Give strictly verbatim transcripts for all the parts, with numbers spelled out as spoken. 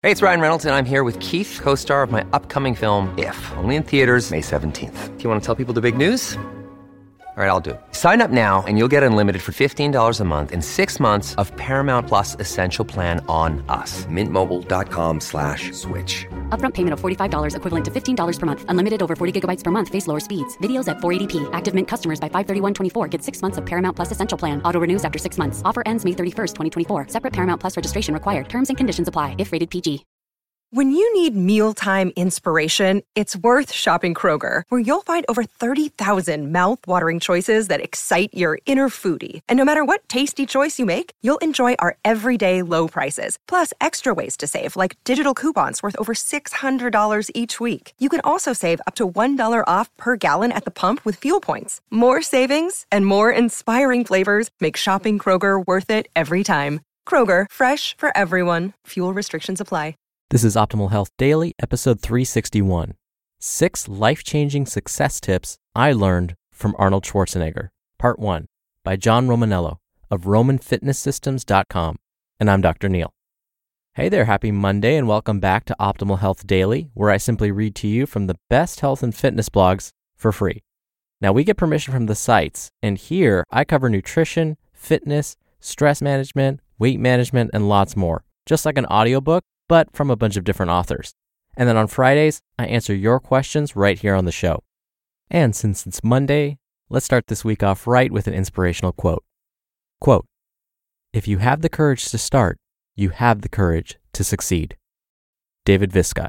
Hey, it's Ryan Reynolds, and I'm here with Keith, co-star of my upcoming film, If, only in theaters May seventeenth. Do you want to tell people the big news? All right, I'll do it. Sign up now and you'll get unlimited for fifteen dollars a month and six months of Paramount Plus Essential Plan on us. Mint Mobile dot com slash switch. Upfront payment of forty-five dollars equivalent to fifteen dollars per month. Unlimited over forty gigabytes per month. Face lower speeds. Videos at four eighty p. Active Mint customers by five thirty-one twenty-four get six months of Paramount Plus Essential Plan. Auto renews after six months. Offer ends May thirty-first, twenty twenty-four. Separate Paramount Plus registration required. Terms and conditions apply if rated P G. When you need mealtime inspiration, it's worth shopping Kroger, where you'll find over thirty thousand mouth-watering choices that excite your inner foodie. And no matter what tasty choice you make, you'll enjoy our everyday low prices, plus extra ways to save, like digital coupons worth over six hundred dollars each week. You can also save up to one dollar off per gallon at the pump with fuel points. More savings and more inspiring flavors make shopping Kroger worth it every time. Kroger, fresh for everyone. Fuel restrictions apply. This is Optimal Health Daily, episode three sixty-one. Six Life-Changing Success Tips I Learned from Arnold Schwarzenegger, Part one, by John Romanello of Roman Fitness Systems dot com. And I'm Doctor Neil. Hey there, happy Monday, and welcome back to Optimal Health Daily, where I simply read to you from the best health and fitness blogs for free. Now, we get permission from the sites, and here I cover nutrition, fitness, stress management, weight management, and lots more, just like an audiobook, but from a bunch of different authors. And then on Fridays, I answer your questions right here on the show. And since it's Monday, let's start this week off right with an inspirational quote. Quote, "If you have the courage to start, you have the courage to succeed." David Viscott.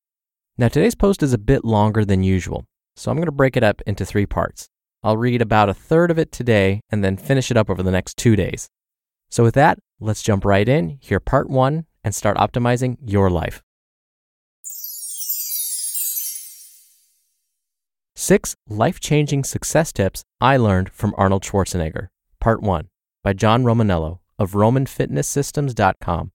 Now today's post is a bit longer than usual, so I'm going to break it up into three parts. I'll read about a third of it today and then finish it up over the next two days. So with that, let's jump right in, hear part one, and start optimizing your life. Six Life-Changing Success Tips I Learned from Arnold Schwarzenegger, Part one, by John Romanello of Roman Fitness Systems dot com.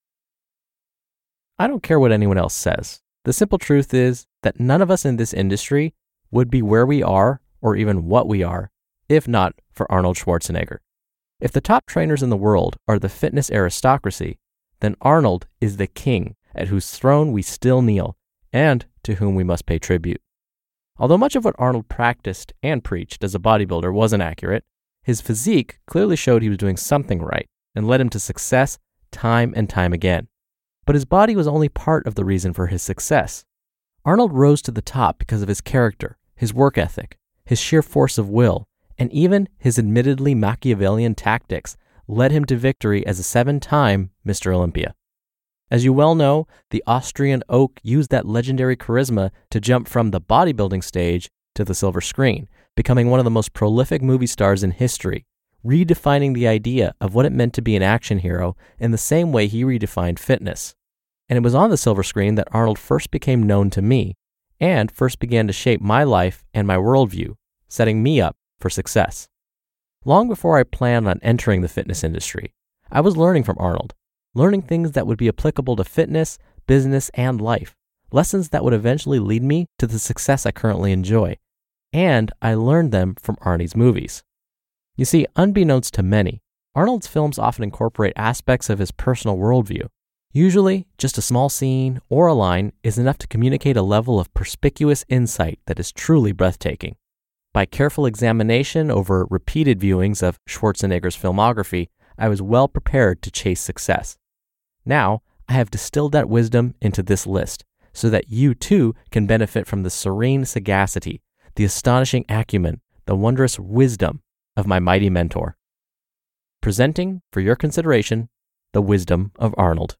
I don't care what anyone else says. The simple truth is that none of us in this industry would be where we are, or even what we are, if not for Arnold Schwarzenegger. If the top trainers in the world are the fitness aristocracy, then Arnold is the king at whose throne we still kneel and to whom we must pay tribute. Although much of what Arnold practiced and preached as a bodybuilder wasn't accurate, his physique clearly showed he was doing something right and led him to success time and time again. But his body was only part of the reason for his success. Arnold rose to the top because of his character, his work ethic, his sheer force of will, and even his admittedly Machiavellian tactics led him to victory as a seven-time Mister Olympia. As you well know, the Austrian oak used that legendary charisma to jump from the bodybuilding stage to the silver screen, becoming one of the most prolific movie stars in history, redefining the idea of what it meant to be an action hero in the same way he redefined fitness. And it was on the silver screen that Arnold first became known to me and first began to shape my life and my worldview, setting me up for success. Long before I planned on entering the fitness industry, I was learning from Arnold, learning things that would be applicable to fitness, business, and life, lessons that would eventually lead me to the success I currently enjoy, and I learned them from Arnie's movies. You see, unbeknownst to many, Arnold's films often incorporate aspects of his personal worldview. Usually, just a small scene or a line is enough to communicate a level of perspicuous insight that is truly breathtaking. By careful examination over repeated viewings of Schwarzenegger's filmography, I was well prepared to chase success. Now, I have distilled that wisdom into this list so that you too can benefit from the serene sagacity, the astonishing acumen, the wondrous wisdom of my mighty mentor. Presenting for your consideration, the wisdom of Arnold.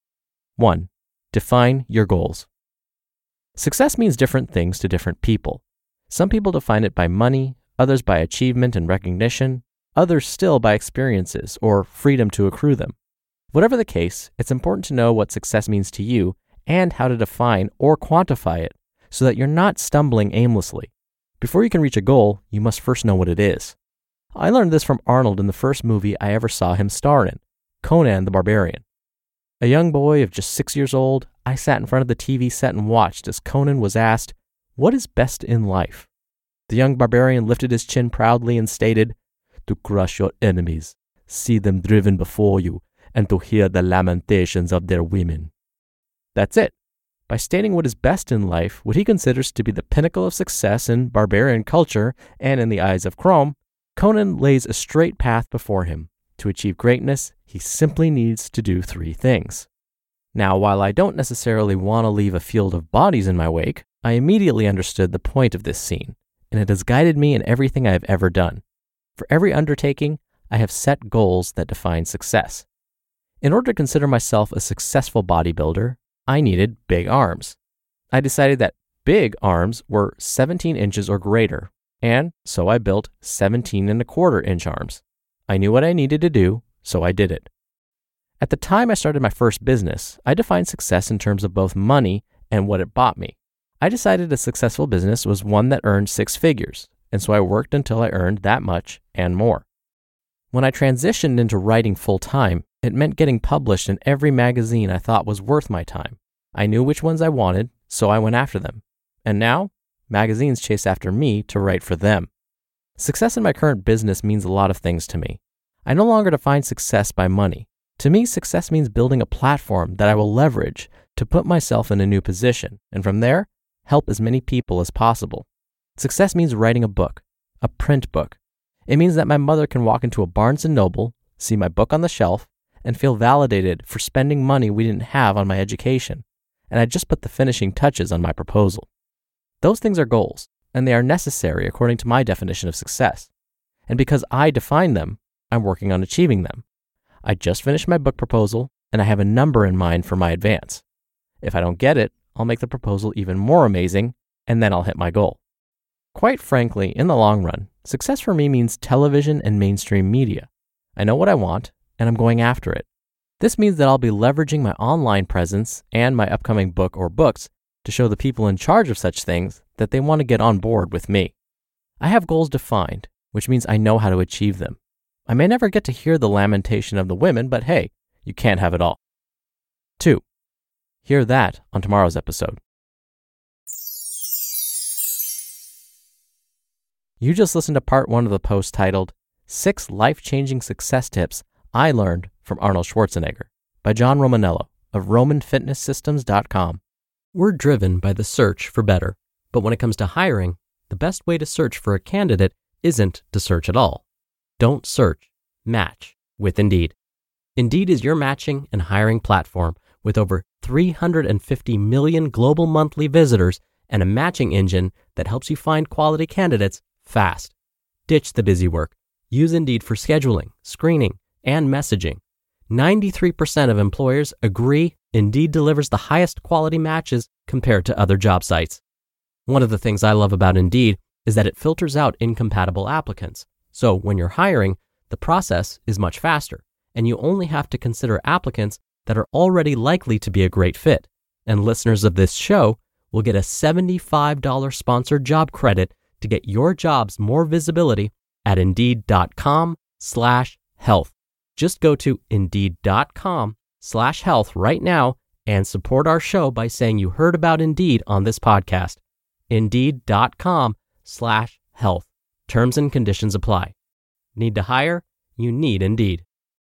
one. Define your goals. Success means different things to different people. Some people define it by money, others by achievement and recognition, others still by experiences or freedom to accrue them. Whatever the case, it's important to know what success means to you and how to define or quantify it so that you're not stumbling aimlessly. Before you can reach a goal, you must first know what it is. I learned this from Arnold in the first movie I ever saw him star in, Conan the Barbarian. A young boy of just six years old, I sat in front of the T V set and watched as Conan was asked, "What is best in life?" The young barbarian lifted his chin proudly and stated, "To crush your enemies, see them driven before you, and to hear the lamentations of their women." That's it. By stating what is best in life, what he considers to be the pinnacle of success in barbarian culture and in the eyes of Chrome, Conan lays a straight path before him. To achieve greatness, he simply needs to do three things. Now, while I don't necessarily want to leave a field of bodies in my wake, I immediately understood the point of this scene, and it has guided me in everything I have ever done. For every undertaking, I have set goals that define success. In order to consider myself a successful bodybuilder, I needed big arms. I decided that big arms were seventeen inches or greater, and so I built seventeen and a quarter inch arms. I knew what I needed to do, so I did it. At the time I started my first business, I defined success in terms of both money and what it bought me. I decided a successful business was one that earned six figures, and so I worked until I earned that much and more. When I transitioned into writing full-time, it meant getting published in every magazine I thought was worth my time. I knew which ones I wanted, so I went after them. And now, magazines chase after me to write for them. Success in my current business means a lot of things to me. I no longer define success by money. To me, success means building a platform that I will leverage to put myself in a new position, and from there, help as many people as possible. Success means writing a book, a print book. It means that my mother can walk into a Barnes and Noble, see my book on the shelf, and feel validated for spending money we didn't have on my education, and I just put the finishing touches on my proposal. Those things are goals, and they are necessary according to my definition of success. And because I define them, I'm working on achieving them. I just finished my book proposal, and I have a number in mind for my advance. If I don't get it, I'll make the proposal even more amazing, and then I'll hit my goal. Quite frankly, in the long run, success for me means television and mainstream media. I know what I want, and I'm going after it. This means that I'll be leveraging my online presence and my upcoming book or books to show the people in charge of such things that they want to get on board with me. I have goals defined, which means I know how to achieve them. I may never get to hear the lamentation of the women, but hey, you can't have it all. Two, hear that on tomorrow's episode. You just listened to part one of the post titled, Six Life-Changing Success Tips I Learned from Arnold Schwarzenegger by John Romanello of Roman Fitness Systems dot com. We're driven by the search for better, but when it comes to hiring, the best way to search for a candidate isn't to search at all. Don't search, match with Indeed. Indeed is your matching and hiring platform with over three hundred fifty million global monthly visitors and a matching engine that helps you find quality candidates fast. Ditch the busy work. Use Indeed for scheduling, screening, and messaging. ninety-three percent of employers agree Indeed delivers the highest quality matches compared to other job sites. One of the things I love about Indeed is that it filters out incompatible applicants. So when you're hiring, the process is much faster, and you only have to consider applicants that are already likely to be a great fit. And listeners of this show will get a seventy-five dollars sponsored job credit to get your jobs more visibility at Indeed.com slash health. Just go to Indeed.com slash health right now and support our show by saying you heard about Indeed on this podcast. Indeed.com slash health. Terms and conditions apply. Need to hire? You need Indeed.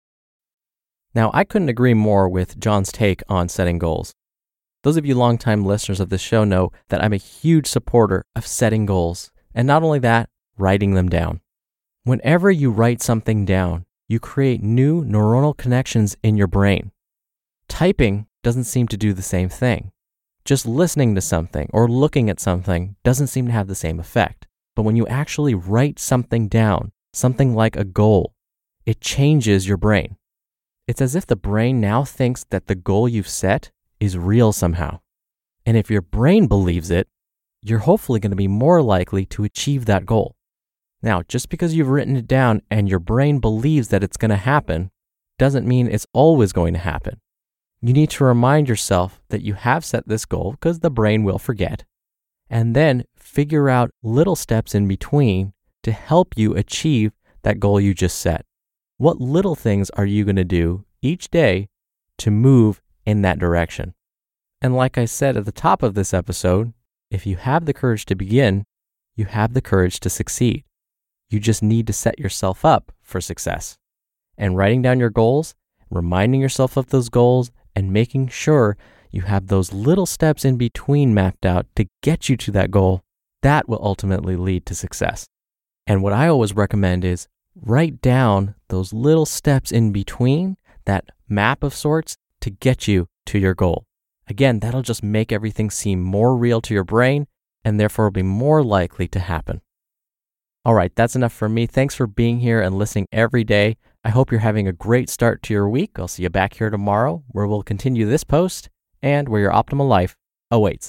Now, I couldn't agree more with John's take on setting goals. Those of you longtime listeners of this show know that I'm a huge supporter of setting goals, and not only that, writing them down. Whenever you write something down, you create new neuronal connections in your brain. Typing doesn't seem to do the same thing. Just listening to something or looking at something doesn't seem to have the same effect. But when you actually write something down, something like a goal, it changes your brain. It's as if the brain now thinks that the goal you've set is real somehow. And if your brain believes it, you're hopefully going to be more likely to achieve that goal. Now, just because you've written it down and your brain believes that it's going to happen, doesn't mean it's always going to happen. You need to remind yourself that you have set this goal because the brain will forget, and then figure out little steps in between to help you achieve that goal you just set. What little things are you going to do each day to move in that direction? And like I said at the top of this episode, if you have the courage to begin, you have the courage to succeed. You just need to set yourself up for success. And writing down your goals, reminding yourself of those goals, and making sure you have those little steps in between mapped out to get you to that goal, that will ultimately lead to success. And what I always recommend is write down those little steps in between, that map of sorts, to get you to your goal. Again, that'll just make everything seem more real to your brain and therefore be more likely to happen. All right, that's enough for me. Thanks for being here and listening every day. I hope you're having a great start to your week. I'll see you back here tomorrow where we'll continue this post and where your optimal life awaits.